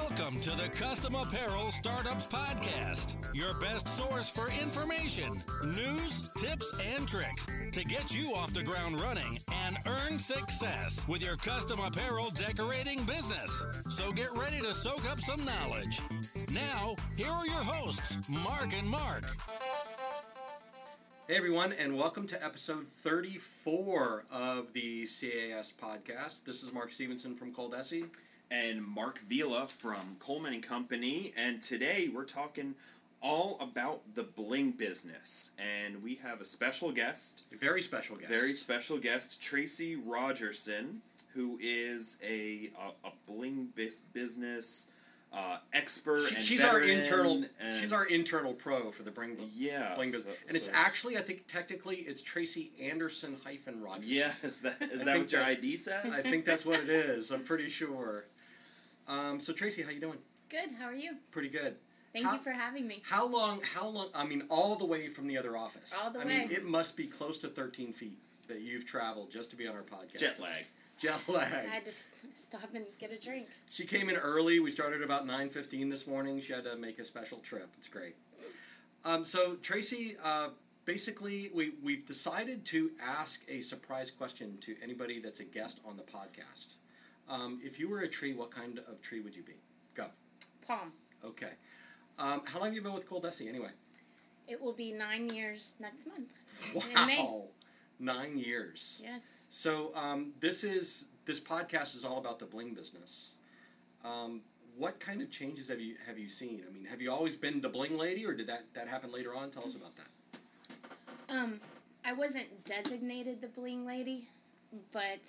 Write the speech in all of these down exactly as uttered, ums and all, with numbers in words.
Welcome to the Custom Apparel Startups Podcast, your best source for information, news, tips, and tricks to get you off the ground running and earn success with your custom apparel decorating business. So get ready to soak up some knowledge. Now, here are your hosts, Mark and Mark. Hey everyone, and welcome to episode thirty-four of the C A S podcast. This is Mark Stevenson from Coldesi. And Mark Vila from Coleman and Company, and today we're talking all about the bling business, and we have a special guest, A very special guest. very special guest, Tracy Rogerson, who is a a, a bling bis- business uh, expert She, and she's veteran, our internal. and She's our internal pro for the bling, yeah, bling business, so- and it's so- actually, I think, technically, it's Tracy Anderson hyphen Rogers. Yeah, is that is I that think what your that's- I D says? I think that's what it is. I'm pretty sure. Um, so Tracy, how you doing? Good. How are you? Pretty good. Thank How- you for having me. How long? How long? I mean, all the way from the other office. All the I mean, way. it must be close to thirteen feet that you've traveled just to be on our podcast. Jet lag. Jet I lag. had to s- stop and get a drink. She came in early. We started about nine fifteen this morning. She had to make a special trip. It's great. Um, so, Tracy, uh, basically, we, we've decided to ask a surprise question to anybody that's a guest on the podcast. Um, if you were a tree, what kind of tree would you be? Go. Palm. Okay. Um, how long have you been with Coldesi anyway? It will be nine years next month. In May. Wow. Nine years. Yes. So um, this is this podcast is all about the bling business. Um, what kind of changes have you have you seen? I mean, have you always been the bling lady, or did that, that happen later on? Tell us about that. Um, I wasn't designated the bling lady, but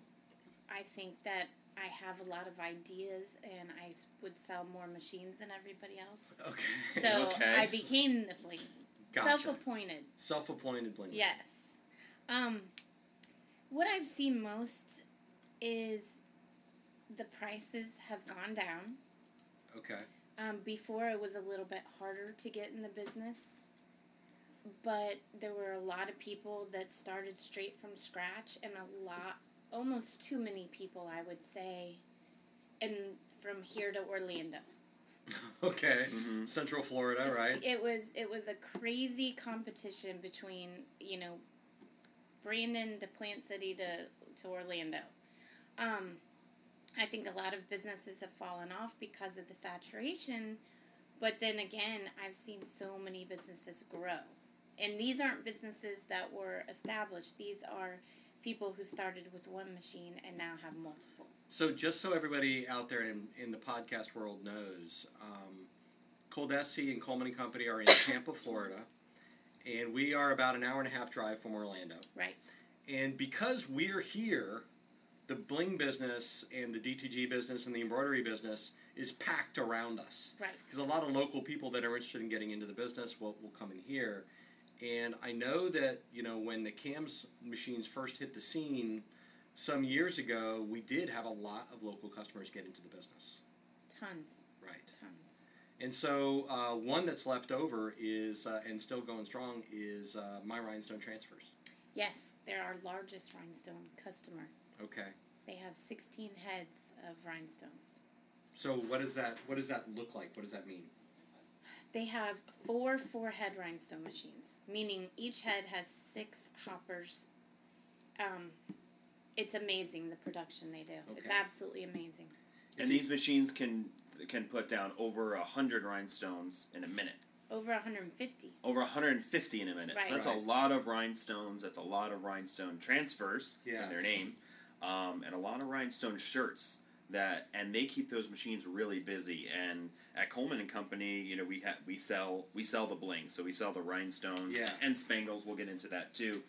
I think that I have a lot of ideas, and I would sell more machines than everybody else. Okay. So Okay. I became the bling. Gotcha. Self-appointed. Self-appointed bling. Yes. Um, what I've seen most is the prices have gone down. Okay. Um, before it was a little bit harder to get in the business, but there were a lot of people that started straight from scratch, and a lot, almost too many people, I would say, and from here to Orlando. Okay. Mm-hmm. Central Florida, right? It was it was a crazy competition between, you know, Brandon to Plant City to to Orlando. Um, I think a lot of businesses have fallen off because of the saturation, but then again, I've seen so many businesses grow. And these aren't businesses that were established. These are people who started with one machine and now have multiple. So just so everybody out there in, in the podcast world knows, um, Coldesi and Coleman and Company are in Tampa, Florida, and we are about an hour and a half drive from Orlando. Right. And because we're here, the bling business and the D T G business and the embroidery business is packed around us. Right. Because a lot of local people that are interested in getting into the business will, will come in here. And I know that, you know, when the CAMS machines first hit the scene some years ago, we did have a lot of local customers get into the business. Tons. Right. Tons. And so uh, one that's left over is, uh, and still going strong, is uh, My Rhinestone Transfers. Yes, they're our largest rhinestone customer. Okay. They have sixteen heads of rhinestones. So what does that what does that look like? What does that mean? They have four four-head rhinestone machines, meaning each head has six hoppers. Um, it's amazing the production they do. It's Okay. absolutely amazing. And these machines can can put down over a hundred rhinestones in a minute. Over one hundred fifty. Over one hundred fifty in a minute. Right. So that's Right. a lot of rhinestones. That's a lot of rhinestone transfers Yeah. in their name, um, and a lot of rhinestone shirts. That and they keep those machines really busy. And at Coleman and Company, you know, we ha- we sell we sell the bling, so we sell the rhinestones Yeah. and spangles. We'll get into that too.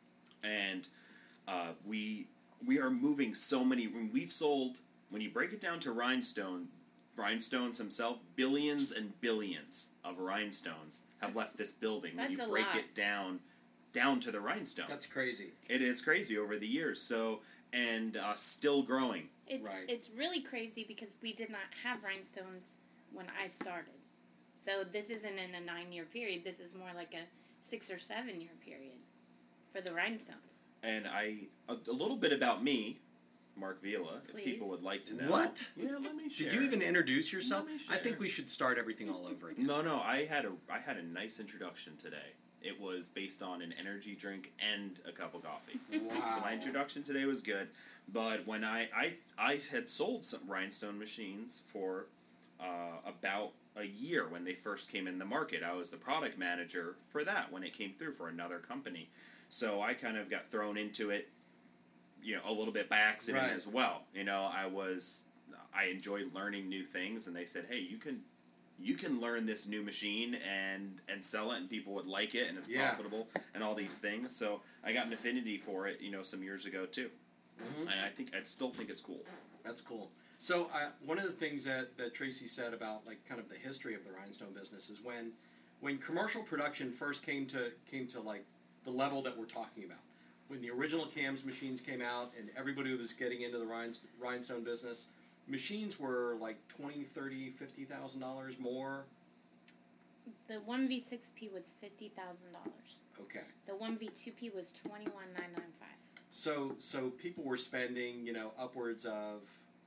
And uh, we we are moving so many. When we've sold, when you break it down to rhinestone. Rhinestones himself, billions and billions of rhinestones have left this building when That's you a break lot. it down down to the rhinestone. That's crazy. It is crazy over the years. So and uh, still growing. It's Right. it's really crazy because we did not have rhinestones when I started. So this isn't in a nine-year period. This is more like a six or seven-year period for the rhinestones. And I a, a little bit about me. Mark Vila, if Please. people would like to know. What? Yeah, let me share. Did you even introduce yourself? Let me I think share. we should start everything all over again. No, no, I had a I had a nice introduction today. It was based on an energy drink and a cup of coffee. Wow. So my introduction today was good, but when I I, I had sold some rhinestone machines for uh, about a year when they first came in the market. I was the product manager for that when it came through for another company. So I kind of got thrown into it, you know, a little bit by accident Right. as well. You know, I was I enjoyed learning new things, and they said, "Hey, you can you can learn this new machine and and sell it, and people would like it, and it's Yeah. profitable, and all these things." So I got an affinity for it, you know, some years ago too, Mhm. and I think I still think it's cool. That's cool. So uh, one of the things that, that Tracy said about like kind of the history of the rhinestone business is when when commercial production first came to came to like the level that we're talking about. When the original C A M S machines came out and everybody was getting into the rhine, rhinestone business, machines were like twenty, thirty, fifty thousand dollars more. The one V six P was fifty thousand dollars. Okay. The one V two P was twenty-one thousand nine hundred ninety-five. So so people were spending, you know, upwards of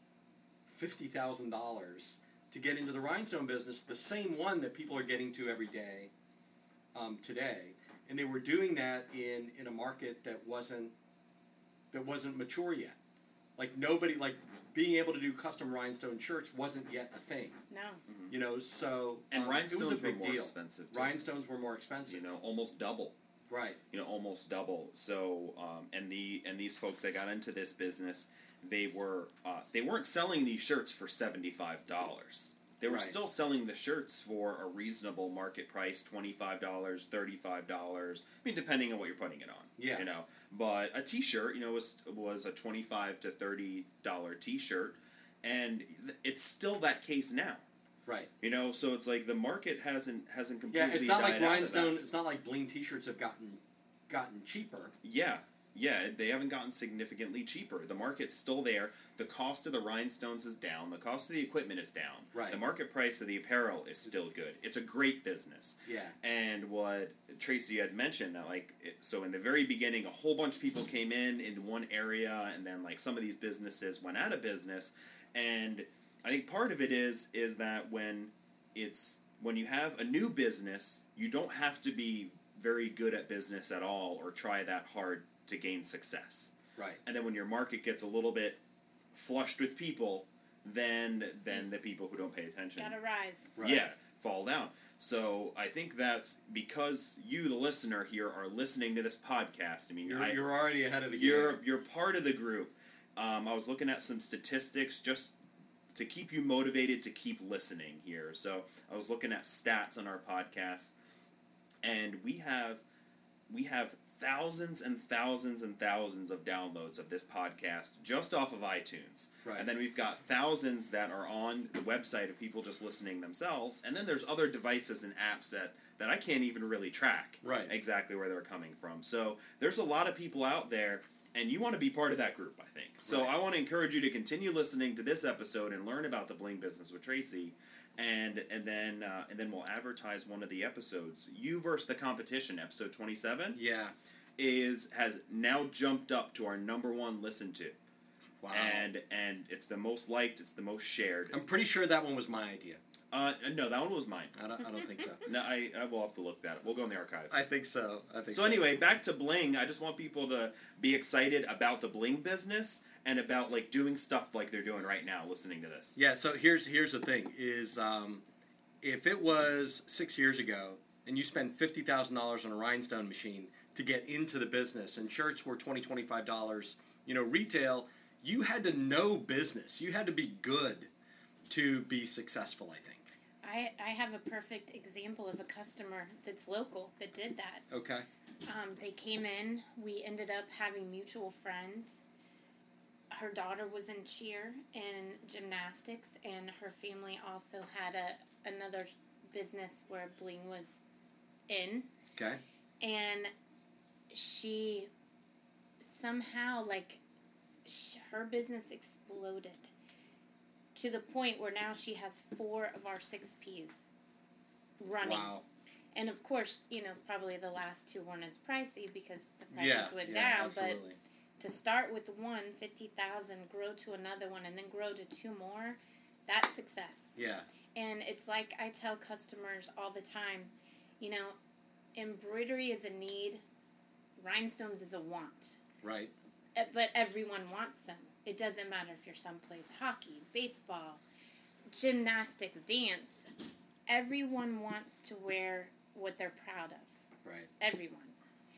fifty thousand dollars to get into the rhinestone business, the same one that people are getting to every day um, today, and they were doing that in, in a market that wasn't that wasn't mature yet. Like nobody, like being able to do custom rhinestone shirts wasn't yet a thing. No. You know, so And um, rhinestones it was a big were more deal. expensive too. Rhinestones were more expensive. You know, almost double. Right. You know, almost double. So, um, and the and these folks that got into this business, they were uh, they weren't selling these shirts for seventy five dollars. They were Right. still selling the shirts for a reasonable market price, twenty five dollars, thirty five dollars. I mean, depending on what you're putting it on. Yeah. You know, but a T-shirt, you know, was was a twenty five to thirty dollar T-shirt, and th- it's still that case now. Right. You know, so it's like the market hasn't hasn't Yeah, completely it's not like died out of that. rhinestone. It's not like bling T-shirts have gotten gotten cheaper. Yeah, yeah, they haven't gotten significantly cheaper. The market's still there. The cost of the rhinestones is down. The cost of the equipment is down. Right. The market price of the apparel is still good. It's a great business. Yeah. And what Tracy had mentioned that like it, so in the very beginning, a whole bunch of people came in in one area, and then like some of these businesses went out of business. And I think part of it is is that when it's when you have a new business, you don't have to be very good at business at all or try that hard to gain success. Right. And then when your market gets a little bit flushed with people, then then the people who don't pay attention, Gotta rise. Right. yeah, fall down. So I think that's because you, the listener here, are listening to this podcast. I mean, You're, I, you're already ahead of the you're game. you're part of the group. Um, I was looking at some statistics just to keep you motivated to keep listening here. So I was looking at stats on our podcast, and we have we have thousands and thousands and thousands of downloads of this podcast just off of iTunes. Right. And then we've got thousands that are on the website of people just listening themselves. And then there's other devices and apps that, that I can't even really track Right. exactly where they're coming from. So there's a lot of people out there, and you want to be part of that group, I think. So Right. I want to encourage you to continue listening to this episode and learn about the bling business with Tracy. And and then uh, and then we'll advertise one of the episodes. You versus the competition, episode twenty-seven, Yeah. is has now jumped up to our number one listen to, Wow. and and it's the most liked, it's the most shared. I'm pretty sure that one was my idea. Uh, no, that one was mine. I don't, I don't think so. No, I, I will have to look that up. We'll go in the archive. I think so. I think So so. anyway, back to bling. I just want people to be excited about the bling business and about like doing stuff like they're doing right now, listening to this. Yeah. So here's here's the thing: is um, if it was six years ago and you spend fifty thousand dollars on a rhinestone machine to get into the business, and shirts were twenty twenty five dollars, you know, retail, you had to know business. You had to be good to be successful. I think. I, I have a perfect example of a customer that's local that did that. Okay. Um, they came in. We ended up having mutual friends. Her daughter was in cheer and gymnastics, and her family also had a another business where bling was in. Okay. And she somehow, like, sh- her business exploded to the point where now she has four of our six Ps running. Wow. And of course, you know, probably the last two weren't as pricey because the prices Yeah. went yeah, down, absolutely. To start with one, fifty thousand, grow to another one, and then grow to two more, that's success. Yeah. And it's like I tell customers all the time, you know, embroidery is a need, rhinestones is a want. Right. Uh, But everyone wants them. It doesn't matter if your son plays hockey, baseball, gymnastics, dance. Everyone wants to wear what they're proud of. Right. Everyone.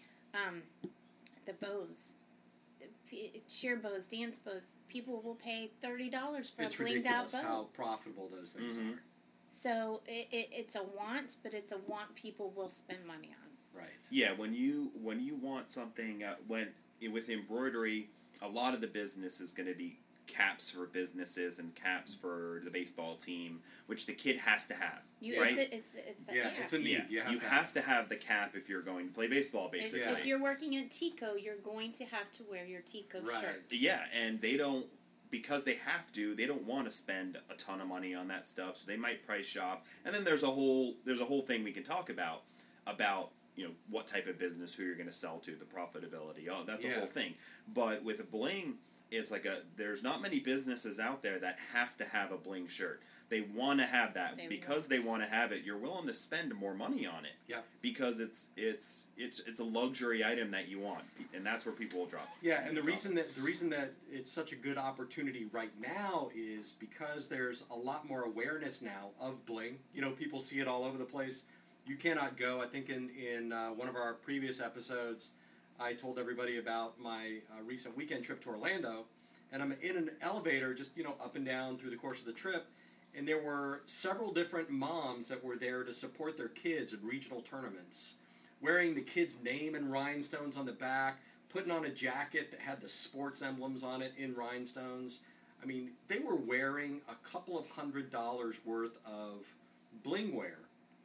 Um, the bows. The p- cheer bows, dance bows. People will pay thirty dollars for It's a blinged out ridiculous bow. how profitable those things Mhm. are. So it, it, it's a want, but it's a want people will spend money on. Right. Yeah, when you when you want something uh, when with embroidery, a lot of the business is going to be caps for businesses and caps for the baseball team, which the kid has to have. You, right? it's, a, it's, it's a, Yeah, it's a need. Yeah, You have you to have to have the cap if you're going to play baseball, If, basically. Yeah. if you're working at Tico, you're going to have to wear your Tico Right. shirt. Yeah, and they don't because they have to. They don't want to spend a ton of money on that stuff, so they might price shop. And then there's a whole there's a whole thing we can talk about about you know what type of business, who you're going to sell to, the profitability. Oh, that's a Yeah. whole thing. But with a bling, it's like a there's not many businesses out there that have to have a bling shirt. They want to have that They because want. they want to have it. You're willing to spend more money on it. Yeah. Because it's it's it's it's a luxury item that you want, and that's where people will drop. Yeah, and the drop. reason that the reason that it's such a good opportunity right now is because there's a lot more awareness now of bling. You know, people see it all over the place. You cannot go. I think in in uh, one of our previous episodes, I told everybody about my uh, recent weekend trip to Orlando, and I'm in an elevator, just you know, up and down through the course of the trip. And there were several different moms that were there to support their kids in regional tournaments, wearing the kid's name in rhinestones on the back, putting on a jacket that had the sports emblems on it in rhinestones. I mean, they were wearing a couple of hundred dollars worth of bling wear,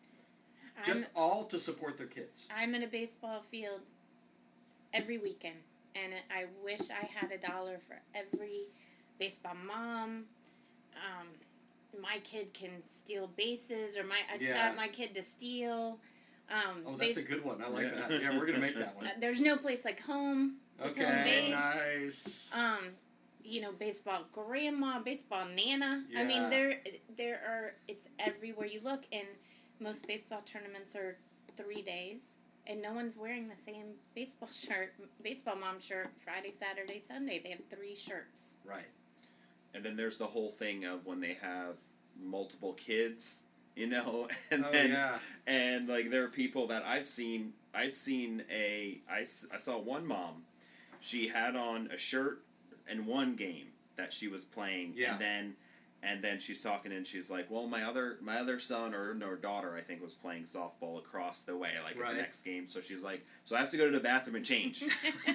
just I'm, all to support their kids. I'm in a baseball field every weekend, and I wish I had a dollar for every baseball mom. Um, my kid can steal bases, or my I Yeah. taught my kid to steal. Um, Oh, that's base- a good one. I like Yeah. that. Yeah, we're going to make that one. uh, there's no place like home. with home Okay, base. nice. Um, you know, baseball grandma, baseball nana. I Yeah. mean, there there are it's everywhere you look, and most baseball tournaments are three days, and no one's wearing the same baseball shirt, baseball mom shirt, Friday, Saturday, Sunday. They have three shirts. Right. And then there's the whole thing of when they have multiple kids, you know, and Oh, then yeah. and like there are people that I've seen. I've seen a I, s- I saw one mom. She had on a shirt and one game that she was playing, Yeah. and then and then she's talking and she's like, "Well, my other my other son or no daughter, I think, was playing softball across the way, like at Right. the next game." So she's like, "So I have to go to the bathroom and change."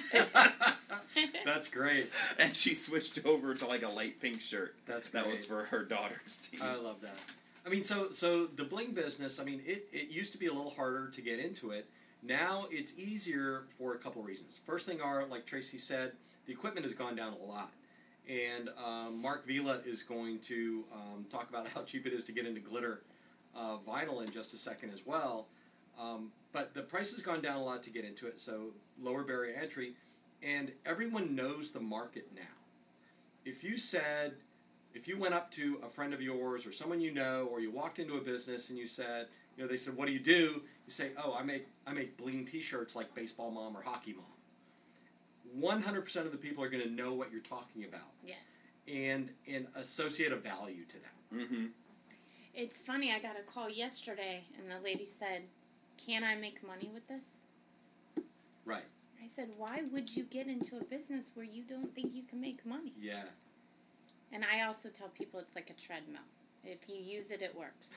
That's great. And she switched over to like a light pink shirt. That's That great. was for her daughter's team. I love that. I mean, so so the bling business. I mean, it, it used to be a little harder to get into it. Now it's easier for a couple of reasons. First thing are, like Tracy said, the equipment has gone down a lot, and um, Mark Vila is going to um, talk about how cheap it is to get into glitter uh, vinyl in just a second as well. Um, but the price has gone down a lot to get into it, so lower barrier entry, and everyone knows the market now. If you said, if you went up to a friend of yours or someone you know, or you walked into a business and you said, you know, they said, "What do you do?" You say, "Oh, I make I make bling T-shirts like Baseball Mom or Hockey Mom." one hundred percent of the people are going to know what you're talking about Yes. and and associate a value to that. Mm-hmm. It's funny. I got a call yesterday, and the lady said, "Can I make money with this?" Right. I said, "Why would you get into a business where you don't think you can make money?" Yeah. And I also tell people it's like a treadmill. If you use it, it works.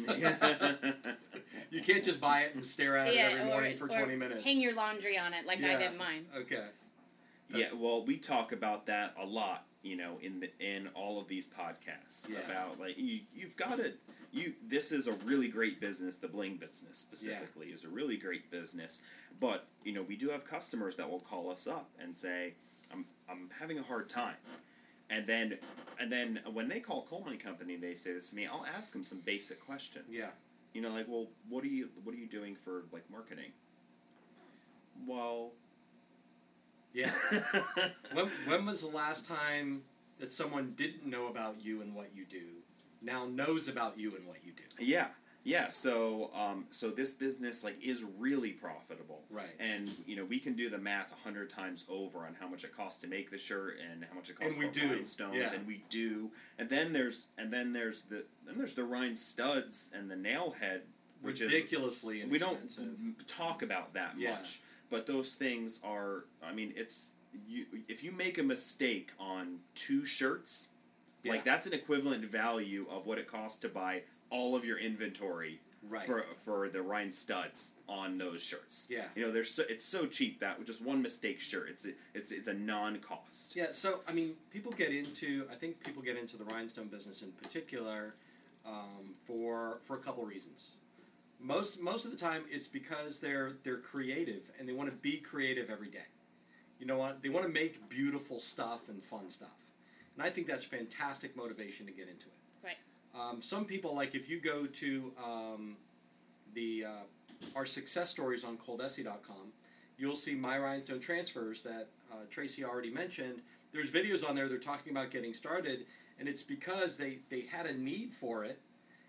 You can't just buy it and stare at it every morning or, for or twenty minutes. hang your laundry on it like I Yeah. did mine. Okay. Yeah, well, we talk about that a lot, you know, in the in all of these podcasts Yeah. about like you you've got to you. This is a really great business. The bling business specifically is a really great business, but you know we do have customers that will call us up and say, "I'm I'm having a hard time." And then, and then when they call Coleman and Company, they say this to me. I'll ask them some basic questions. Yeah. You know, like, well, what are you what are you doing for like marketing? Well, Yeah. when, when was the last time that someone didn't know about you and what you do, now knows about you and what you do? Yeah. Yeah, so um, so this business like is really profitable, right? And you know we can do the math a hundred times over on how much it costs to make the shirt and how much it costs and we for do. rhinestones, yeah. and we do. And then there's and then there's the then there's the rhine studs and the nail head, which ridiculously is inexpensive. we don't talk about that yeah. much, but those things are. I mean, it's you if you make a mistake on two shirts, yeah. like that's an equivalent value of what it costs to buy all of your inventory right. for for the rhine studs on those shirts. Yeah, you know, there's so, it's so cheap that with just one mistake shirt, it's a, it's it's a non-cost. Yeah, so I mean, people get into I think people get into the rhinestone business in particular um, for for a couple reasons. Most most of the time, it's because they're they're creative and they want to be creative every day. You know what? They want to make beautiful stuff and fun stuff, and I think that's fantastic motivation to get into it. Right. Um, some people, like if you go to um, the uh, our success stories on coldesi dot com, you'll see my rhinestone transfers that uh, Tracy already mentioned. There's videos on there. They're talking about getting started, and it's because they, they had a need for it,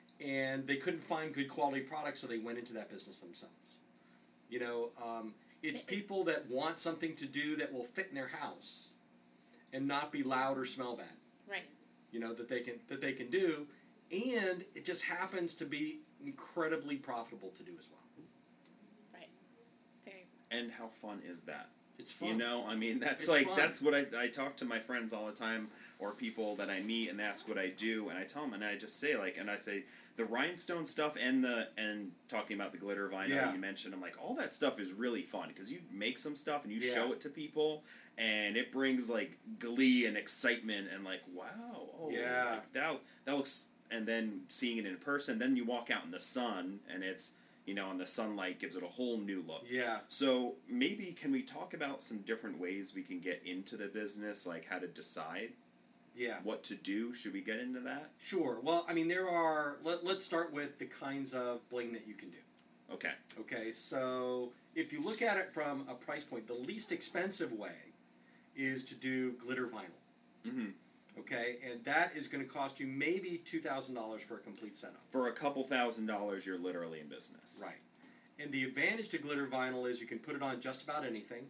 and they couldn't find good quality products, so they went into that business themselves. You know, um, it's people that want something to do that will fit in their house, and not be loud or smell bad. Right. You know that they can that they can do. And it just happens to be incredibly profitable to do as well. Right. Very. And how fun is that? It's fun. You know, I mean, that's it's like, fun. that's what I, I talk to my friends all the time, or people that I meet, and that's what I do, and I tell them, and I just say, like, and I say, the rhinestone stuff and the, and talking about the glitter vinyl yeah. you mentioned, I'm like, all that stuff is really fun, because you make some stuff, and you yeah. show it to people, and it brings, like, glee and excitement, and like, wow, oh, yeah. like, that, that looks... And then seeing it in person, then you walk out in the sun, and it's, you know, and the sunlight gives it a whole new look. Yeah. So maybe can we talk about some different ways we can get into the business, like how to decide yeah. what to do? Should we get into that? Sure. Well, I mean, there are, let, let's start with the kinds of bling that you can do. Okay. Okay, so if you look at it from a price point, the least expensive way is to do glitter vinyl. Mm-hmm. Okay, and that is going to cost you maybe two thousand dollars for a complete setup. For a couple thousand dollars, you're literally in business. Right. And the advantage to glitter vinyl is you can put it on just about anything.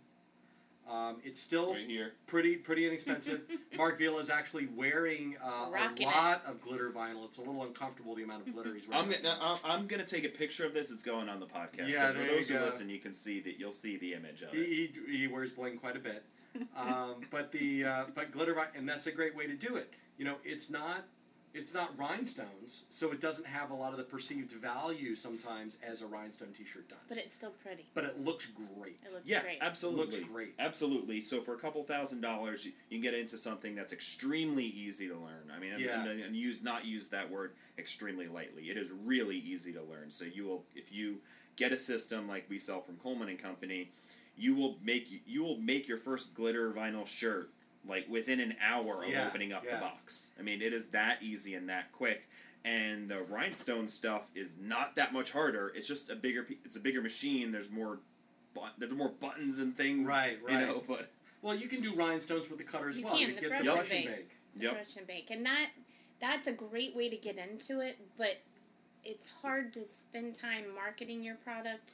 Um, it's still right here. pretty pretty inexpensive. Mark Vila is actually wearing uh, a lot of glitter vinyl. It's a little uncomfortable, the amount of glitter he's wearing. I'm gonna, I'm gonna take a picture of this. It's going on the podcast. Yeah, so for there those you who go. listen, you can see that you'll see the image of it. He, he, he wears bling quite a bit. um, but the uh, but glitter vinyl, and that's a great way to do it. You know, it's not it's not rhinestones, so it doesn't have a lot of the perceived value sometimes as a rhinestone T-shirt does. But it's still pretty. But it looks great. It looks yeah, great. absolutely. Looks great. Absolutely. So for a couple thousand dollars, you, you can get into something that's extremely easy to learn. I mean, and, Yeah. and, and use not use that word extremely lightly. It is really easy to learn. So you will, if you get a system like we sell from Coleman and Company, you will make you will make your first glitter vinyl shirt like within an hour of Yeah, opening up yeah. the box. I mean, it is that easy and that quick. And the rhinestone stuff is not that much harder. It's just a bigger. pe- It's a bigger machine. There's more. But, there's more buttons and things. Right, You right. know, but Well, you can do rhinestones with the cutter as You well. can, You the get brush the and brush and bake. bake. The Yep. brush and bake, and that that's a great way to get into it. But it's hard to spend time marketing your product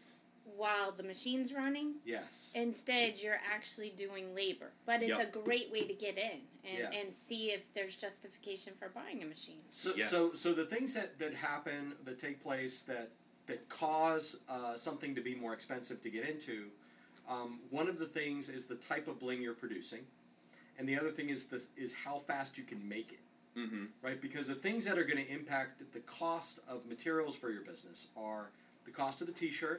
while the machine's running. Yes. Instead, you're actually doing labor. But it's Yep. a great way to get in and, Yeah. and see if there's justification for buying a machine. So, Yeah. so, so the things that, that happen, that take place, that that cause uh, something to be more expensive to get into, um, one of the things is the type of bling you're producing, and the other thing is this is how fast you can make it. mm-hmm. Right? Because the things that are going to impact the cost of materials for your business are the cost of the T-shirt,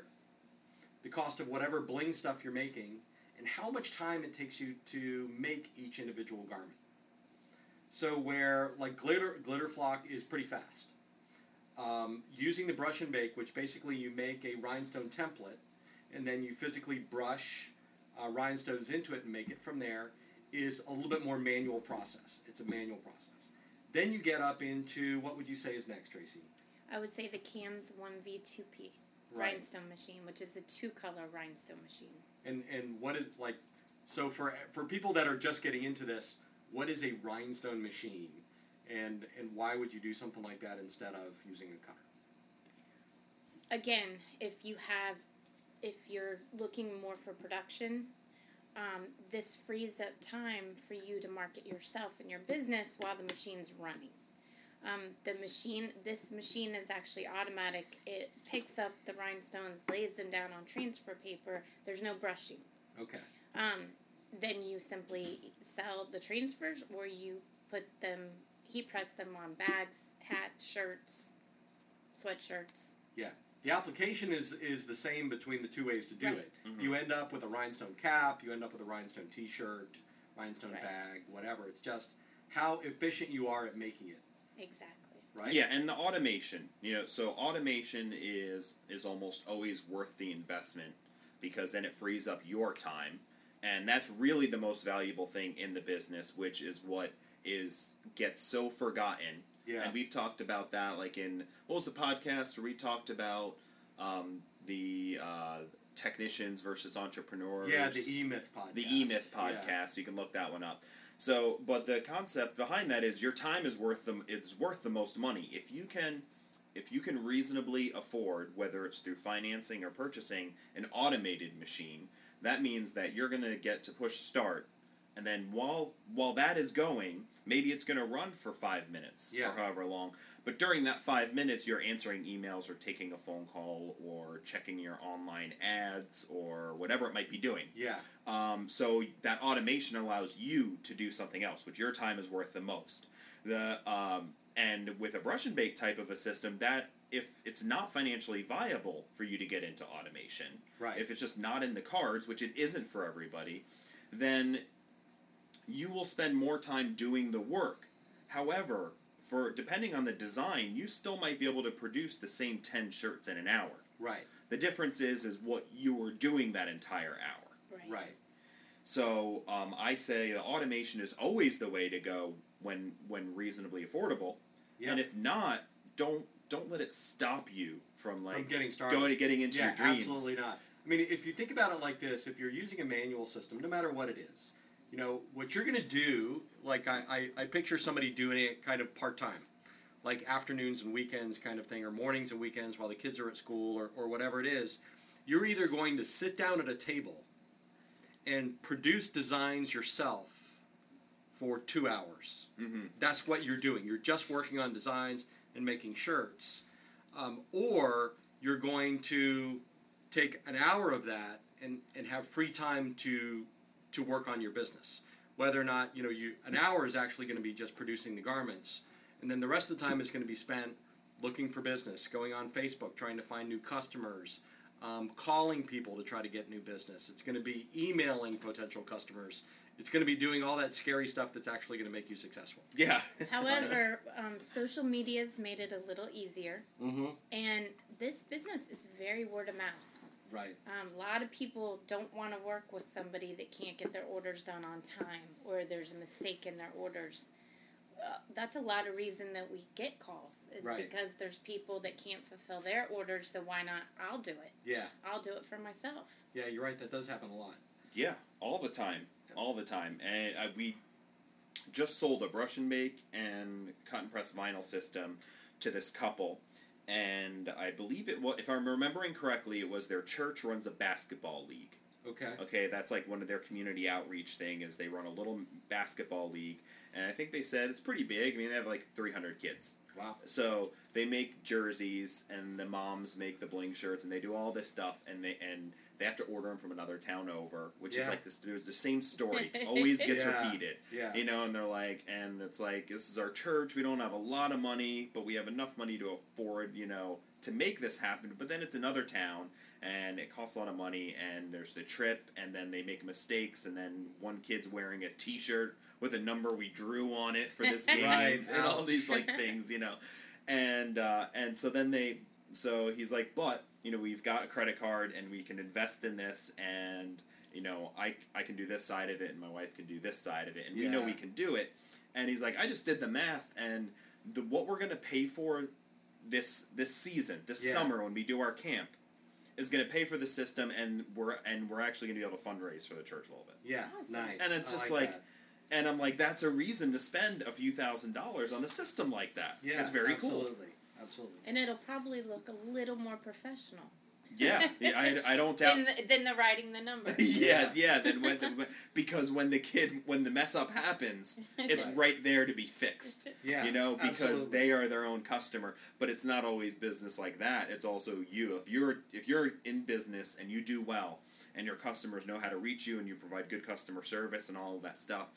the cost of whatever bling stuff you're making, and how much time it takes you to make each individual garment. So where like glitter glitter flock is pretty fast. Um, using the brush and bake, which basically you make a rhinestone template, and then you physically brush uh, rhinestones into it and make it from there, is a little bit more manual process. It's a manual process. Then you get up into, what would you say is next, Tracy? I would say the C A M S one V two P Right. rhinestone machine, which is a two-color rhinestone machine. And and what is, like, So for for people that are just getting into this, what is a rhinestone machine, and and why would you do something like that instead of using a cutter? Again, if you have, if you're looking more for production, um, this frees up time for you to market yourself and your business while the machine's running. Um, the machine, this machine is actually automatic. It picks up the rhinestones, lays them down on transfer paper. There's no brushing. Okay. Um, then you simply sell the transfers, or you put them, heat press them on bags, hats, shirts, sweatshirts. Yeah. The application is, is the same between the two ways to do Right. it. Mm-hmm. You end up with a rhinestone cap, you end up with a rhinestone t-shirt, rhinestone Right. bag, whatever. It's just how efficient you are at making it, Exactly. right? Yeah, and the automation, you know, so automation is is almost always worth the investment because then it frees up your time, and that's really the most valuable thing in the business, which is what is gets so forgotten. Yeah. And we've talked about that, like in what was the podcast where we talked about um, the uh, technicians versus entrepreneurs. Yeah, the E-Myth podcast. The E-Myth Yeah. podcast. You can look that one up. So, but the concept behind that is your time is worth the it's worth the most money. If you can, if you can reasonably afford, whether it's through financing or purchasing an automated machine, that means that you're going to get to push start, and then while while that is going, maybe it's going to run for five minutes Yeah. or however long. But during that five minutes, you're answering emails or taking a phone call or checking your online ads or whatever it might be doing. Yeah. Um, so that automation allows you to do something else, which your time is worth the most. The um, and with a brush and bake type of a system, that if it's not financially viable for you to get into automation, Right. if it's just not in the cards, which it isn't for everybody, then you will spend more time doing the work. However, for depending on the design, you still might be able to produce the same ten shirts in an hour. Right. The difference is is what you were doing that entire hour. Right. Right. So um, I say the automation is always the way to go when when reasonably affordable. Yeah. And if not, don't don't let it stop you from like From getting started. going to getting into Yeah, your dreams. absolutely not. I mean, if you think about it like this, if you're using a manual system, no matter what it is, you know, what you're going to do, like I, I, I picture somebody doing it kind of part-time, like afternoons and weekends kind of thing, or mornings and weekends while the kids are at school or, or whatever it is. You're either going to sit down at a table and produce designs yourself for two hours. Mm-hmm. That's what you're doing. You're just working on designs and making shirts. Um, or you're going to take an hour of that and, and have free time to to work on your business. Whether or not, you know, you an hour is actually going to be just producing the garments, and then the rest of the time is going to be spent looking for business, going on Facebook, trying to find new customers, um, calling people to try to get new business. It's going to be emailing potential customers. It's going to be doing all that scary stuff that's actually going to make you successful. Yeah. However, um, social media's made it a little easier, Mm-hmm. and this business is very word of mouth. Right. Um, a lot of people don't want to work with somebody that can't get their orders done on time, or there's a mistake in their orders. Uh, that's a lot of reason that we get calls, is Right. because there's people that can't fulfill their orders, so why not? I'll do it. Yeah. I'll do it for myself. Yeah, you're right. That does happen a lot. Yeah, all the time, all the time, and uh, we just sold a brush and bake and cut and press vinyl system to this couple, and I believe it was, if I'm remembering correctly, it was their church runs a basketball league. Okay. Okay, that's like one of their community outreach thing is they run a little basketball league, and I think they said it's pretty big. I mean, they have like three hundred kids. Wow. So they make jerseys, and the moms make the bling shirts, and they do all this stuff, and they and they have to order them from another town over, which is Yeah. like this. There's the same story, always gets Yeah. repeated. Yeah. You know, and they're like, and it's like, this is our church. We don't have a lot of money, but we have enough money to afford, you know, to make this happen. But then it's another town, and it costs a lot of money, and there's the trip, and then they make mistakes, and then one kid's wearing a T-shirt with a number we drew on it for this game, Right. and all Ouch. these like things, you know, and uh, and so then they, so he's like, but you know, we've got a credit card, and we can invest in this, and you know, I I can do this side of it, and my wife can do this side of it, and we know Yeah. we can do it, and he's like, I just did the math, and the what we're gonna pay for this this season, this Yeah. summer when we do our camp, is going to pay for the system, and we're and we're actually going to be able to fundraise for the church a little bit. Yeah, Awesome. nice. And it's I just like, like, that. and I'm like, that's a reason to spend a few thousand dollars on a system like that. Yeah, it's very cool. absolutely, absolutely. And it'll probably look a little more professional. Yeah, yeah, I, I don't doubt. Than the, than the writing the number. yeah, yeah. Then when the, because when the kid when the mess up happens, it's Right. right there to be fixed. Yeah, You know, because absolutely. they are their own customer. But it's not always business like that. It's also you. If you're if you're in business and you do well, and your customers know how to reach you, and you provide good customer service and all of that stuff.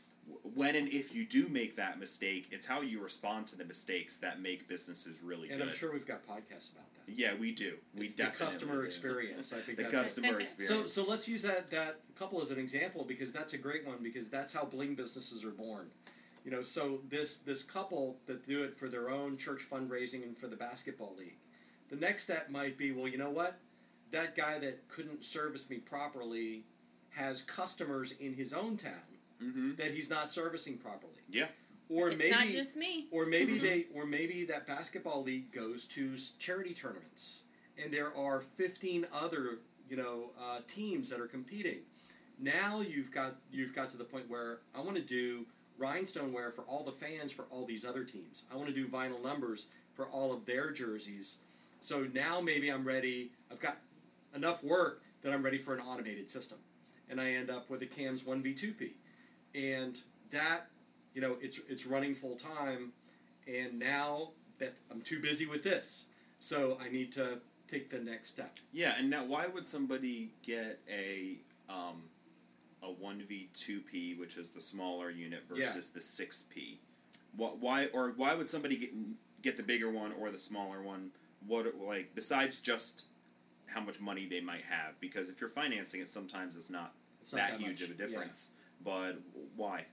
When and if you do make that mistake, it's how you respond to the mistakes that make businesses really And good. I'm sure we've got podcasts about that. Yeah, we do. We It's the definitely customer do. experience. I think The that's customer it. experience. So, so let's use that that couple as an example because that's a great one because that's how bling businesses are born. You know, so this this couple that do it for their own church fundraising and for the basketball league. The next step might be, well, you know what? That guy that couldn't service me properly has customers in his own town Mm-hmm. that he's not servicing properly. Yeah. Or It's maybe not just me. or maybe they or maybe that basketball league goes to s- charity tournaments and there are fifteen other, you know, uh, teams that are competing. Now you've got you've got to the point where I want to do rhinestone wear for all the fans for all these other teams. I want to do vinyl numbers for all of their jerseys. So now maybe I'm ready. I've got enough work that I'm ready for an automated system. And I end up with a CAMS one V two P. And that, you know, it's it's running full time, and now that I'm too busy with this, so I need to take the next step. Yeah, and now why would somebody get a um, a one V two P, which is the smaller unit, versus Yeah. the six P? What why or why would somebody get get the bigger one or the smaller one? What like besides just how much money they might have? Because if you're financing it, sometimes it's not, It's not that, that huge much, of a difference. But why?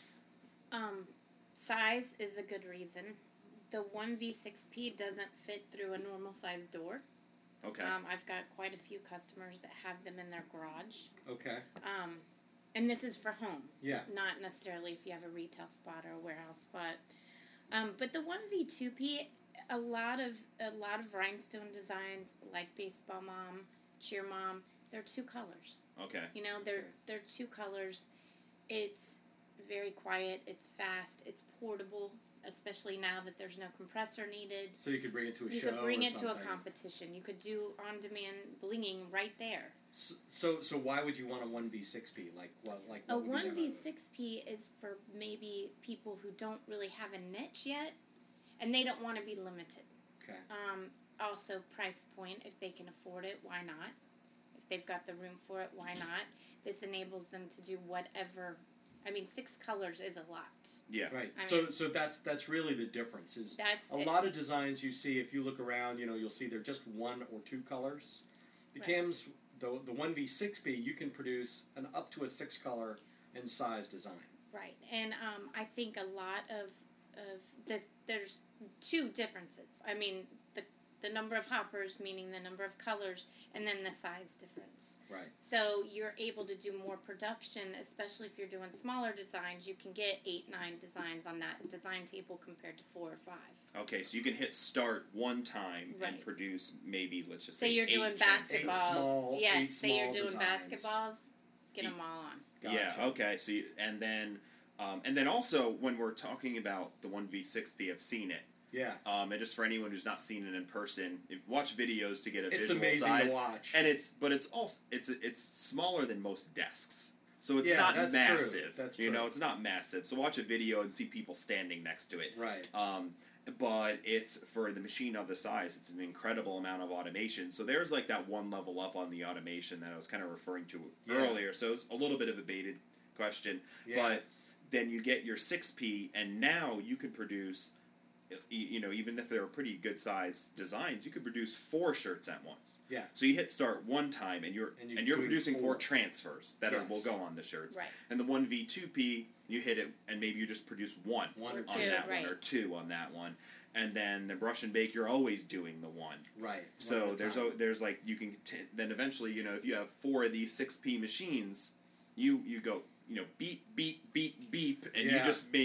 Um, size is a good reason. The one V six P doesn't fit through a normal size door. Okay. Um, I've got quite a few customers that have them in their garage. Okay. Um, and this is for home, Yeah. not necessarily if you have a retail spot or a warehouse spot. Um, but the one V two P, a lot of a lot of rhinestone designs like Baseball Mom, Cheer Mom, they're two colors. okay. You know, they're Okay. they're two colors. It's very quiet. It's fast. It's portable, especially now that there's no compressor needed. So you could bring it to a You show. could bring or it to a something. competition. You could do on-demand blinging right there. S- So so why would you want a one V six P? Like what like A what would be one V that? six P is for maybe people who don't really have a niche yet, and they don't want to be limited. Okay. Um, also, price point, if they can afford it, why not? If they've got the room for it, why not? This enables them to do whatever. I mean, six colors is a lot. Yeah. Right. I so mean- so that's that's really the difference is That's a it. lot of designs you see if you look around, you know, you'll see they're just one or two colors. The Right. CAMS the the one V six P you can produce an up to a six color and size design. Right, and um, I think a lot of of this. There's two differences. I mean, the the number of hoppers, meaning the number of colors, and then the size difference. Right. So you're able to do more production, especially if you're doing smaller designs. You can get eight, nine designs on that design table compared to four or five. Okay, so you can hit start one time and Right. produce maybe let's just Say say you're eight doing chances. Eight basketballs. small- yes, eight say you're small doing designs. basketballs. Get Eight- them all on. Yeah. Gotcha. Okay. So you, and then um, and then also when we're talking about the one V six P, I've seen it. Yeah. Um, and just for anyone who's not seen it in person, if watch videos to get a It's visual amazing size. to watch. And it's but it's also it's it's smaller than most desks. So it's Yeah, not that's true. massive. That's you know, true. it's not massive. So watch a video and see people standing next to it. Right. Um, but it's for the machine of the size, it's an incredible amount of automation. So there's like that one level up on the automation that I was kind of referring to Yeah. earlier. So it's a little bit of a baited question, Yeah. but then you get your six P, and now you can produce, if- you know, even if they're pretty good size designs, you could produce four shirts at once. Yeah. So you hit start one time, and you're And and, you you're do producing four. four transfers that are, Yes. will go on the shirts. Right. And the one V two P, you hit it, and maybe you just produce one, One or on two. that right. one, or two on that one. And then the brush and bake, you're always doing the one. Right. So One at a there's time. o- there's like you can t- then eventually, you know, if you have four of these six P machines, you you go, you know, beep beep beep beep, and Yeah. you just made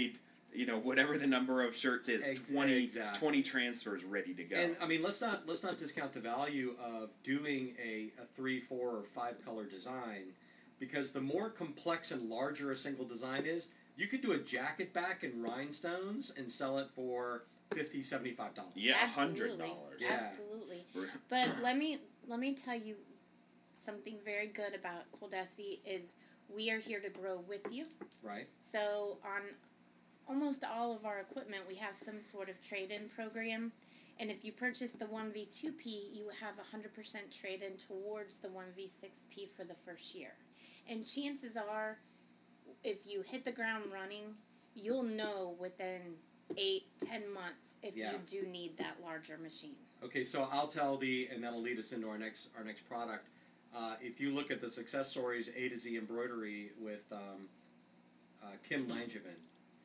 you know, whatever the number of shirts is, Ex- twenty, exactly. twenty transfers ready to go. And I mean, let's not let's not discount the value of doing a, a three, four, or five color design, because the more complex and larger a single design is, you could do a jacket back in rhinestones and sell it for fifty, seventy-five dollars. Yeah, a hundred Absolutely. dollars. Yeah. Absolutely. But let me let me tell you something very good about Coldesi is we are here to grow with you. Right. So on almost all of our equipment, we have some sort of trade-in program. And if you purchase the one V two P, you have a one hundred percent trade-in towards the one V six P for the first year. And chances are, if you hit the ground running, you'll know within eight, ten months if Yeah. you do need that larger machine. Okay, so I'll tell the, and that'll lead us into our next our next product. Uh, if you look at the success stories A to Z embroidery with um, uh, Kim Langevin,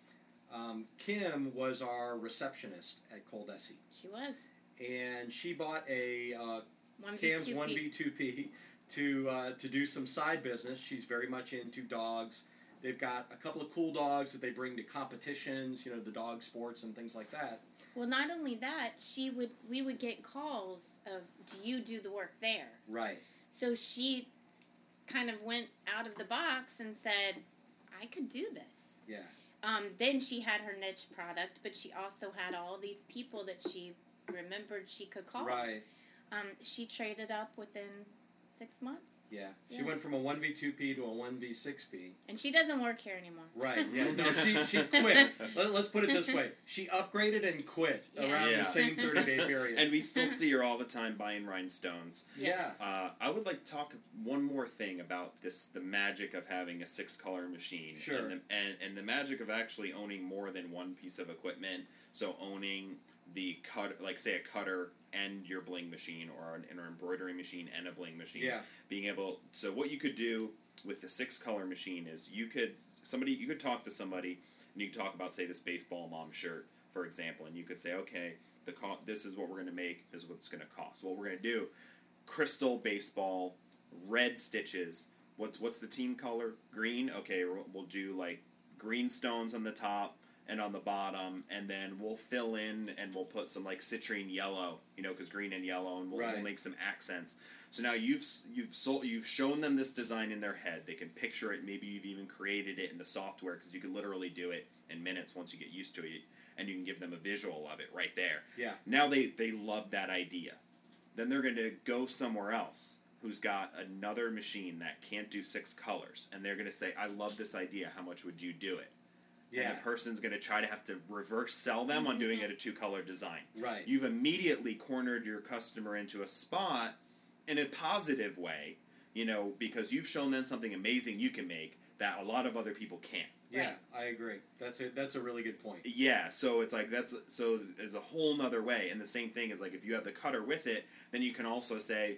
um, Kim was our receptionist at Coldesi, She was. and she bought a uh, one V two Cam's P. one V two P to uh, to do some side business. She's very much into dogs. They've got a couple of cool dogs that they bring to competitions, you know, the dog sports and things like that. Well, not only that, she would we would get calls of, do you do the work there? Right. So she kind of went out of the box and said, I could do this. Yeah. Um, then she had her niche product, but she also had all these people that she remembered she could call. Right. Um, she traded up within six months. Yeah. She Yeah. went from a one V two P to a one V six P. And she doesn't work here anymore. Right. Yeah. No, she she quit. Let, let's put it this way: she upgraded and quit Yeah. around Yeah. the same thirty day period. And we still see her all the time buying rhinestones. yeah. Uh, I would like to talk one more thing about this: the magic of having a six-color machine, Sure. and the, and, and the magic of actually owning more than one piece of equipment. So owning the cut, like say a cutter and your bling machine, or an, an embroidery machine and a bling machine. Yeah. Being able, so what you could do with the six-color machine is you could somebody you could talk to somebody and you could talk about, say, this baseball mom shirt, for example, and you could say, okay, the co- this is what we're going to make, this is what it's going to cost. What we're going to do: crystal baseball, red stitches. What's what's the team color? Green. Okay, we'll, we'll do like green stones on the top and on the bottom, and then we'll fill in and we'll put some like citrine yellow, you know, because green and yellow, and we'll, Right. we'll make some accents. So now you've you've sold, you've shown them this design in their head. They can picture it. Maybe you've even created it in the software, because you can literally do it in minutes once you get used to it, and you can give them a visual of it right there. Yeah. Now they they love that idea. Then they're going to go somewhere else who's got another machine that can't do six colors, and they're going to say, I love this idea. How much would you do it? Yeah. And the person's going to try to have to reverse sell them on doing it a two-color design. Right. You've immediately cornered your customer into a spot in a positive way, you know, because you've shown them something amazing you can make that a lot of other people can't. Yeah. Right. I agree. That's a that's a really good point. Yeah, so it's like that's so there's a whole nother way, and the same thing is like if you have the cutter with it, then you can also say,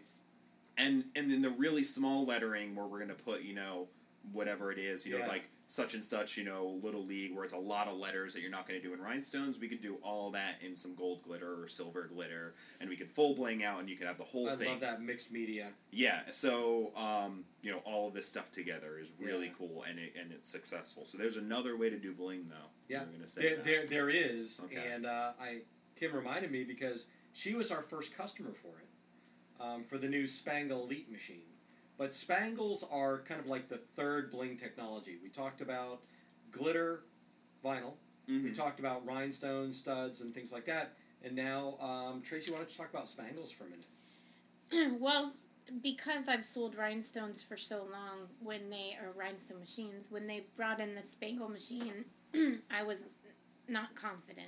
and and then the really small lettering where we're gonna put, you know, whatever it is, you know, Yeah. like such and such, you know, little league, where it's a lot of letters that you're not going to do in rhinestones. We could do all that in some gold glitter or silver glitter, and we could full bling out, and you could have the whole I thing. love that mixed media. Yeah, so um, you know, all of this stuff together is really Yeah. cool, and it, and it's successful. So there's another way to do bling, though. Yeah. I'm gonna say There, that. there, there is, Okay. and uh, I Kim reminded me because she was our first customer for it, um, for the new Spangle Elite machine. But spangles are kind of like the third bling technology. We talked about glitter, vinyl. Mhm. We talked about rhinestones, studs, and things like that. And now, um, Tracy, why don't you talk about spangles for a minute? Well, because I've sold rhinestones for so long, when they, or rhinestone machines, when they brought in the Spangle machine, I was not confident.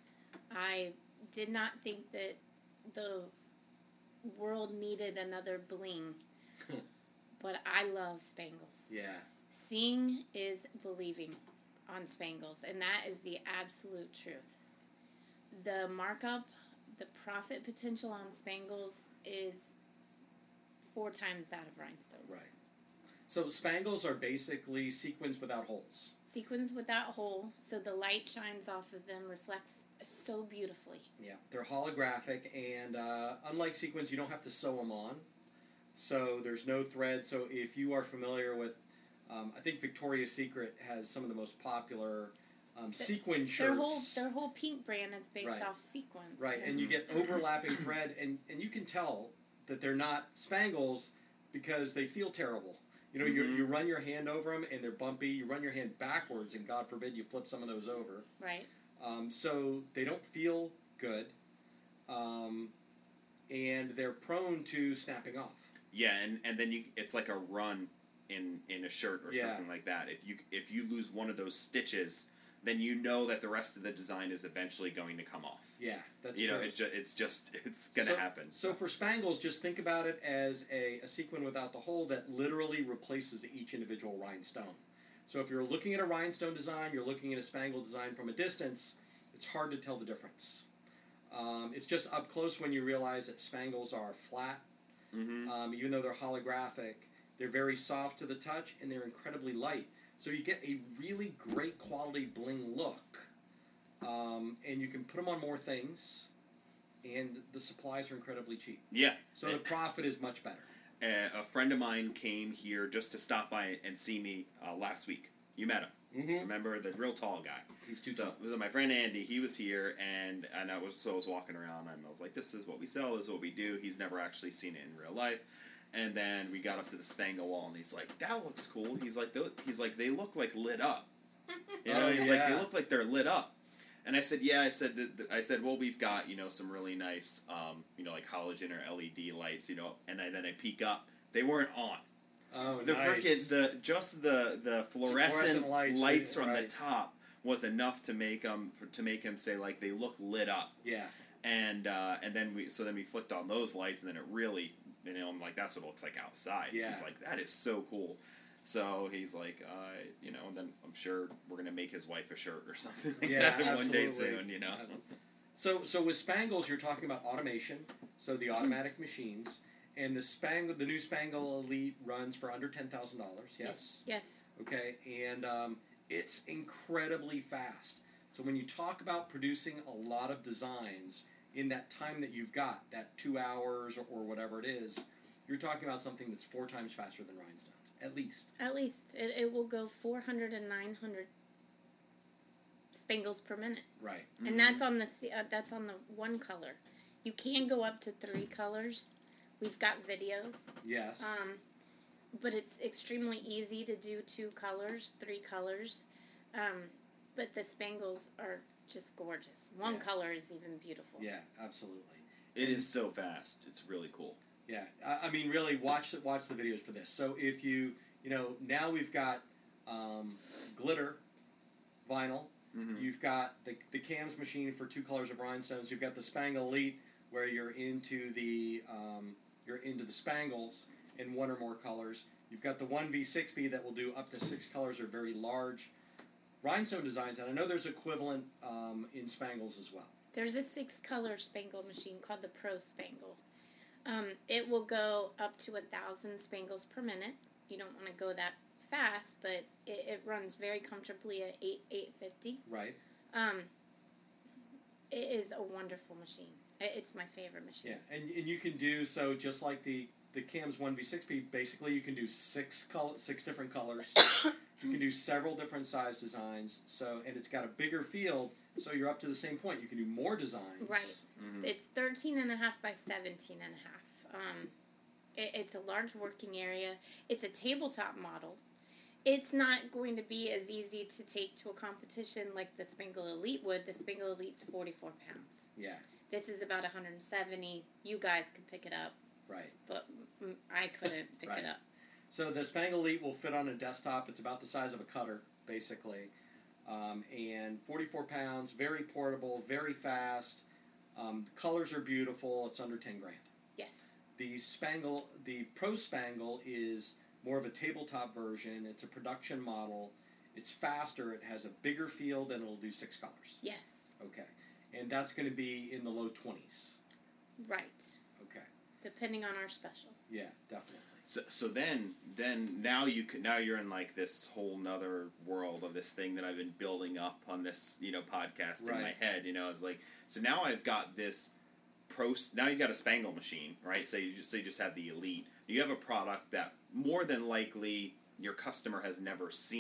I did not think that the world needed another bling. But I love spangles. Yeah. Seeing is believing on spangles, and that is the absolute truth. The markup, the profit potential on spangles is four times that of rhinestones. Right. So spangles are basically sequins without holes. Sequins without hole, so the light shines off of them, reflects so beautifully. Yeah. They're holographic, and uh, unlike sequins, you don't have to sew them on. So there's no thread. So if you are familiar with, um, I think Victoria's Secret has some of the most popular um, The- sequin shirts. Their whole their whole pink brand is based Right. off sequins. Right, and you get overlapping thread, and, and you can tell that they're not spangles because they feel terrible. You know, you Mhm. you run your hand over them, and they're bumpy. You run your hand backwards, and God forbid you flip some of those over. Right. Um, so they don't feel good, um, and they're prone to snapping off. Yeah, and, and then you it's like a run in, in a shirt or Yeah. something like that. If you if you lose one of those stitches, then you know that the rest of the design is eventually going to come off. Yeah, that's you true. know, it's just it's just it's gonna so, happen. So for spangles, just think about it as a, a sequin without the hole that literally replaces each individual rhinestone. So if you're looking at a rhinestone design, you're looking at a spangle design from a distance, it's hard to tell the difference. Um, it's just up close when you realize that spangles are flat, Mm-hmm. um, even though they're holographic. They're very soft to the touch, and they're incredibly light. So you get a really great quality bling look, um, and you can put them on more things, and the supplies are incredibly cheap. Yeah. So the profit is much better. Uh, a friend of mine came here just to stop by and see me uh, last week. You met him. Mm-hmm. Remember the real tall guy? He's too So tall. it was my friend Andy. He was here, and and I was so I was walking around, and I was like, "This is what we sell. This is what we do." He's never actually seen it in real life. And then we got up to the spangle wall, and he's like, "That looks cool." He's like, "Tho- "He's like, they look like lit up." You know, Oh, he's like, "They yeah. look like they're lit up." And I said, "Yeah." I said, th- th- "I said, well, we've got you know some really nice, um, you know, like halogen or L E D lights, you know." And I, then I peek up, they weren't on. Oh, The nice. frickin' the just the the fluorescent Fluorescent lights, lights, from right. the top was enough to make them to make him say like they look lit up. Yeah. And uh, and then we so then we flicked on those lights, and then it really, you know, I'm like, that's what it looks like outside. Yeah. He's like, that is so cool. So he's like, uh, you know, and then I'm sure we're gonna make his wife a shirt or something like Yeah, that one day absolutely. soon. You know. So, so with spangles, you're talking about automation. So the automatic machines, and the spangle, the new Spangle Elite runs for under ten thousand dollars. Yes. Yes. Okay, and um, it's incredibly fast. So when you talk about producing a lot of designs in that time that you've got, that two hours or, or whatever it is, you're talking about something that's four times faster than rhinestones, at least. At least it, it will go four hundred and nine hundred spangles per minute, Right. and that's on the se- uh, that's on the one color. You can go up to three colors. We've got videos, Yes. um, but it's extremely easy to do two colors, three colors. Um, but the spangles are just gorgeous. One Yeah. color is even beautiful. yeah, absolutely. It is so fast. It's really cool. Yeah, I, I mean, really, watch the, watch the videos for this. So if you, you know, now we've got um, glitter vinyl. Mm-hmm. You've got the the cams machine for two colors of rhinestones. You've got the Spangle Elite where you're into the um, you're into the spangles in one or more colors. You've got the one V six B that will do up to six colors or very large rhinestone designs, and I know there's equivalent um, in spangles as well. There's a six-color spangle machine called the Pro Spangle. Um, it will go up to a thousand spangles per minute. You don't want to go that fast, but it, it runs very comfortably at eight eight fifty. Right. Um, it is a wonderful machine. It, it's my favorite machine. Yeah, and and you can do so just like the the Cams one V six B. Basically, you can do six color, six different colors. You can do several different size designs. So, and it's got a bigger field, so you're up to the same point. You can do more designs. Right. Mm-hmm. It's thirteen and a half by seventeen and a half. Um, it, it's a large working area. It's a tabletop model. It's not going to be as easy to take to a competition like the Spangle Elite would. The Spangle Elite's forty-four pounds. Yeah. This is about one hundred seventy. You guys could pick it up, Right. but mm, I couldn't pick Right. it up. So the Spangle Elite will fit on a desktop. It's about the size of a cutter, basically, um, and forty-four pounds. Very portable. Very fast. Um, colors are beautiful. It's under ten grand. Yes. The Spangle, the Pro Spangle is more of a tabletop version. It's a production model. It's faster. It has a bigger field, and it'll do six colors. Yes. Okay. And that's going to be in the low twenties. Right. Okay. Depending on our specials. Yeah, definitely. So, so then, then now you can now you're in like this whole nother world of this thing that I've been building up on this you know podcast in Right. my head. You know, it's like so now I've got this pro. Now you got a Spangle machine, right? So you just so you just have the Elite. You have a product that more than likely your customer has never seen.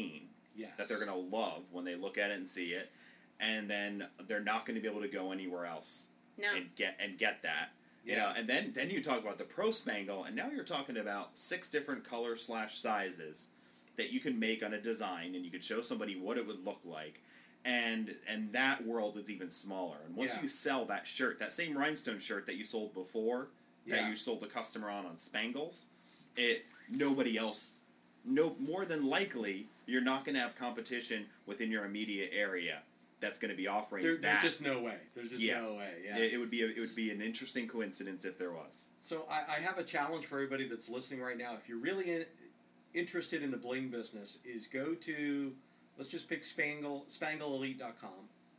Yes. that they're going to love when they look at it and see it, and then they're not going to be able to go anywhere else No. and get and get that. You Yeah. know, and then then you talk about the Pro Spangle, and now you're talking about six different color slash sizes that you can make on a design, and you could show somebody what it would look like. And and that world is even smaller. And once Yeah. you sell that shirt, that same rhinestone shirt that you sold before, Yeah. that you sold the customer on on Spangles, it nobody else, no more than likely, you're not going to have competition within your immediate area that's going to be offering There, that. there's just no way. There's just Yeah. no way. Yeah. It, it would be a, it would be an interesting coincidence if there was. So I, I have a challenge for everybody that's listening right now. If you're really in, interested in the bling business, is go to, let's just pick Spangle, spangle elite dot com,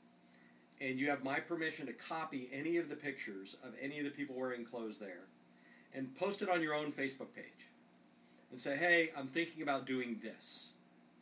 and you have my permission to copy any of the pictures of any of the people wearing clothes there, and post it on your own Facebook page, and say, hey, I'm thinking about doing this,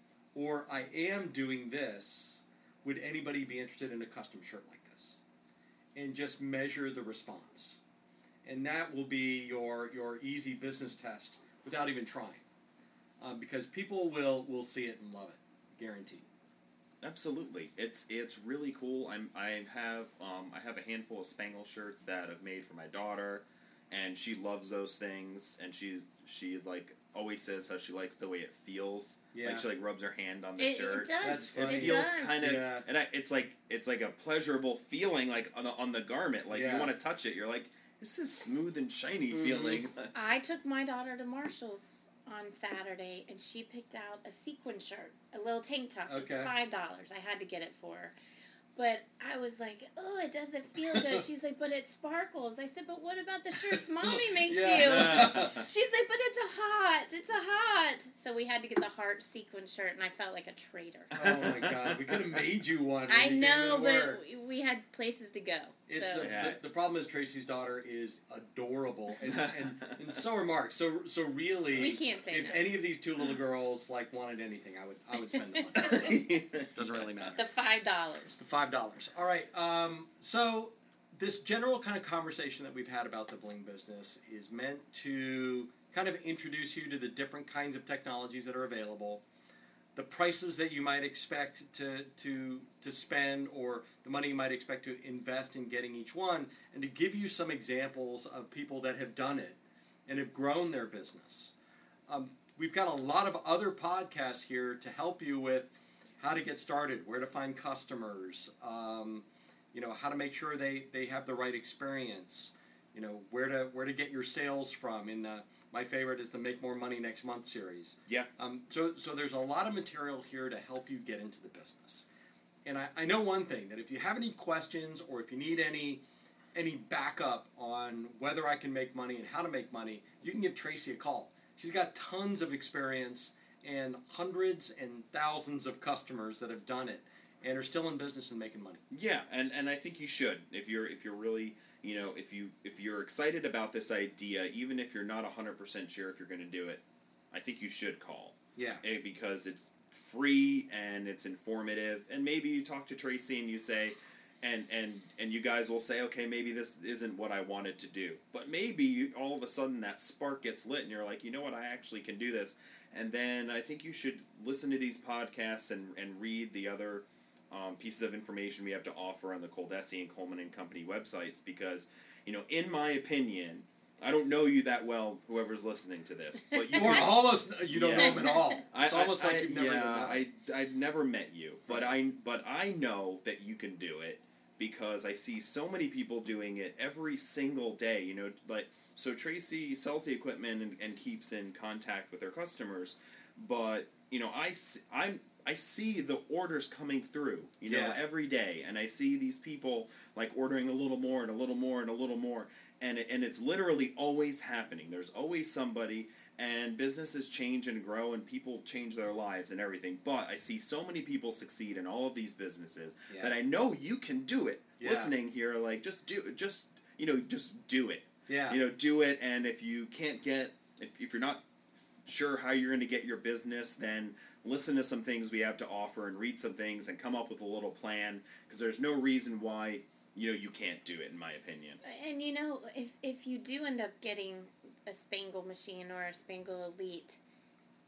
or I am doing this. Would anybody be interested in a custom shirt like this? And just measure the response. And that will be your, your easy business test without even trying. Um, because people will, will see it and love it. Guaranteed. Absolutely, it's it's really cool. I'm I have um I have a handful of Spangle shirts that I've made for my daughter, and she loves those things. And she she like always says how she likes the way it feels. Yeah. Like she like rubs her hand on the It, shirt. it does. That's It funny. It feels does. kind of, Yeah. and I, it's like it's like a pleasurable feeling, like on the on the garment. Like Yeah. you want to touch it. You're like, this is smooth and shiny Mhm. feeling. I took my daughter to Marshall's on Saturday, and she picked out a sequin shirt, a little tank top. It was Okay. five dollars. I had to get it for her. But I was like, oh, it doesn't feel good. She's like, but it sparkles. I said, but what about the shirts Mommy makes Yeah. you? She's like, but it's a hot. It's a hot. So we had to get the heart sequin shirt, and I felt like a traitor. Oh my God. We could have made you one. when I you came know, to but work. we- we had places to go. It's so. a, Yeah. the, the problem is Tracy's daughter is adorable, and, and, and so are Mark. So so really, We can't say if no. any of these two little girls like wanted anything, I would I would spend the money. Doesn't really matter. The five dollars. The five dollars. All right. Um, so this general kind of conversation that we've had about the bling business is meant to kind of introduce you to the different kinds of technologies that are available, the prices that you might expect to to to spend, or the money you might expect to invest in getting each one, and to give you some examples of people that have done it and have grown their business. Um, we've got a lot of other podcasts here to help you with how to get started, where to find customers, um, you know, how to make sure they, they have the right experience, you know, where to where to get your sales from. In the my favorite is the Make More Money Next Month series. Yeah. Um, so so there's a lot of material here to help you get into the business. And I, I know one thing, that if you have any questions or if you need any any backup on whether I can make money and how to make money, you can give Tracy a call. She's got tons of experience and hundreds and thousands of customers that have done it and are still in business and making money. Yeah, and, and I think you should, if you're if you're really, you know, if you if you're excited about this idea, even if you're not one hundred percent sure if you're going to do it, I think you should call. Yeah. Eh, because it's free and it's informative, and maybe you talk to Tracy and you say, and and and you guys will say, okay, maybe this isn't what I wanted to do, but maybe you, all of a sudden that spark gets lit and you're like, you know what, I actually can do this. And then I think you should listen to these podcasts and, and read the other um, pieces of information we have to offer on the Coldesi and Coleman and Company websites, because, you know, in my opinion, I don't know you that well, whoever's listening to this, but you Or almost, you don't Yeah. know him at all. I, It's almost I, like I- you've never yeah, even met him. I, I've never met you, but I but I know that you can do it because I see so many people doing it every single day. You know, like so Tracy sells the equipment and, and keeps in contact with her customers, but you know I see, I'm I see the orders coming through, you know, Yeah. every day, and I see these people like ordering a little more and a little more and a little more. And, it, and it's literally always happening. There's always somebody, and businesses change and grow, and people change their lives and everything. But I see so many people succeed in all of these businesses Yeah. that I know you can do it. Yeah. Listening here, like just do, just you know, just do it. Yeah. You know, do it. And if you can't get, if if you're not sure how you're going to get your business, then listen to some things we have to offer and read some things and come up with a little plan, because there's no reason why, you know, you can't do it, in my opinion. And you know, if if you do end up getting a Spangle machine or a Spangle Elite,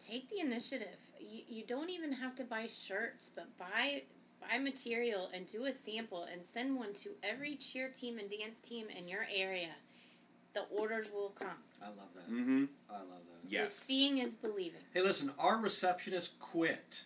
take the initiative. You, you don't even have to buy shirts, but buy buy material and do a sample and send one to every cheer team and dance team in your area. The orders will come. I love that. Mm-hmm. I love that. Yes. So seeing is believing. Hey, listen, our receptionist quit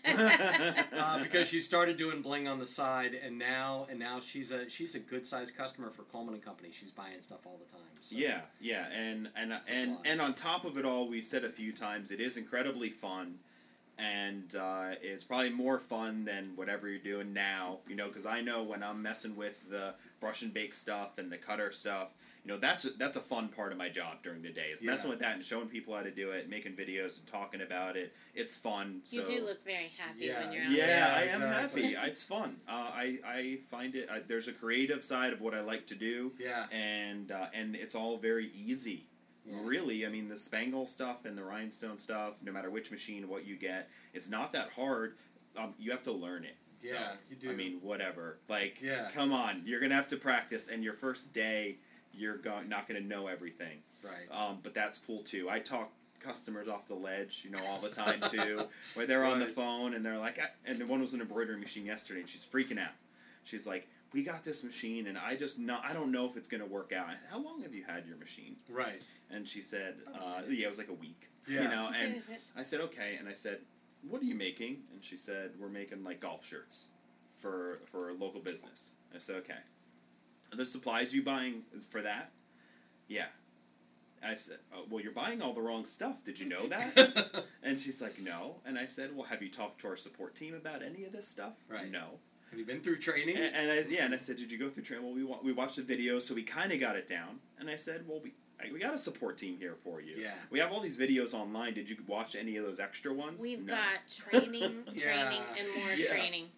uh, because she started doing bling on the side, and now and now she's a she's a good sized customer for Coleman and Company. She's buying stuff all the time. So. Yeah, yeah, and and and and on top of it all, we've said a few times, it is incredibly fun, and uh, it's probably more fun than whatever you're doing now. You know, because I know when I'm messing with the brush and bake stuff and the cutter stuff. You know, that's a, that's a fun part of my job during the day. Is Yeah. messing with that and showing people how to do it, making videos and talking about it. It's fun. You so. do look very happy Yeah. when you're out Yeah, there. I am exactly. happy. It's fun. Uh, I I find it. Uh, there's a creative side of what I like to do. Yeah. And uh, and it's all very easy. Yeah. Really, I mean, the Spangle stuff and the rhinestone stuff. No matter which machine, what you get, it's not that hard. Um, you have to learn it. Yeah, though. you do. I mean, whatever. Like, Yeah. come on, you're gonna have to practice, and your first day, you're go- not gonna know everything. Right. Um, but that's cool too. I talk customers off the ledge, you know, all the time too, where they're on the Right. phone and they're like, ah, and the one was an embroidery machine yesterday, and she's freaking out. She's like, "We got this machine, and I just not, I don't know if it's gonna work out." I said, "How long have you had your machine?" Right. And she said, uh, "Yeah, it was like a week." Yeah. You know, and I said, "Okay," and I said, "What are you making?" And she said, "We're making like golf shirts for for a local business." I said, "Okay." Are the supplies you buying is for that? Yeah. I said, oh, well, you're buying all the wrong stuff. Did you know that? And she's like, no. And I said, well, have you talked to our support team about any of this stuff? Right. No. Have you been through training? And, and I, yeah, and I said, did you go through training? Well, we wa- we watched the videos, so we kind of got it down. And I said, well, we I- we got a support team here for you. Yeah. We have all these videos online. Did you watch any of those extra ones? We've No. got training, Yeah. training, and more Yeah. training.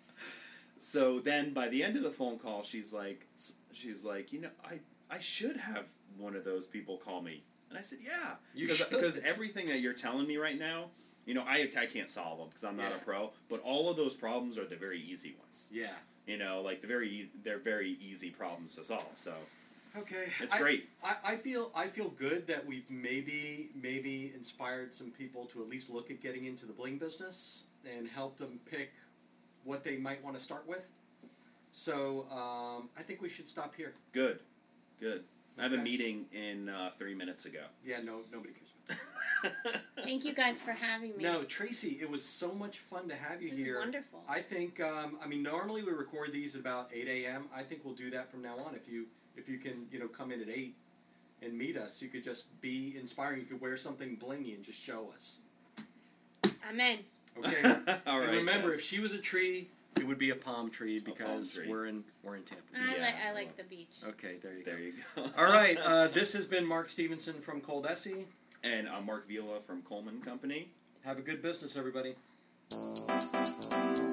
So then, by the end of the phone call, she's like, she's like, you know, I I should have one of those people call me. And I said, yeah, You because should. because everything that you're telling me right now, you know, I I can't solve them because I'm not Yeah. a pro. But all of those problems are the very easy ones. Yeah. You know, like the very e- they're very easy problems to solve. So Okay. it's I, great. I, I feel I feel good that we've maybe maybe inspired some people to at least look at getting into the bling business and help them pick what they might want to start with. So um, I think we should stop here. Good, good. I have a Okay. meeting in uh, three minutes ago. Yeah, no, nobody cares. Thank you guys for having me. No, Tracy, it was so much fun to have you This is here. wonderful. I think, um, I mean, normally we record these at about eight a.m. I think we'll do that from now on. If you if you can, you know, come in at eight and meet us, you could just be inspiring. You could wear something blingy and just show us. I'm in. Okay. All And right. remember, then. if she was a tree, it would be a palm tree palm because tree. we're in we're in Tampa. I, Yeah, like, I well, like the beach. Okay, there you go. There you go. All right, uh, this has been Mark Stevenson from Cold Essie. And I'm Mark Vila from Coleman Company. Have a good business, everybody.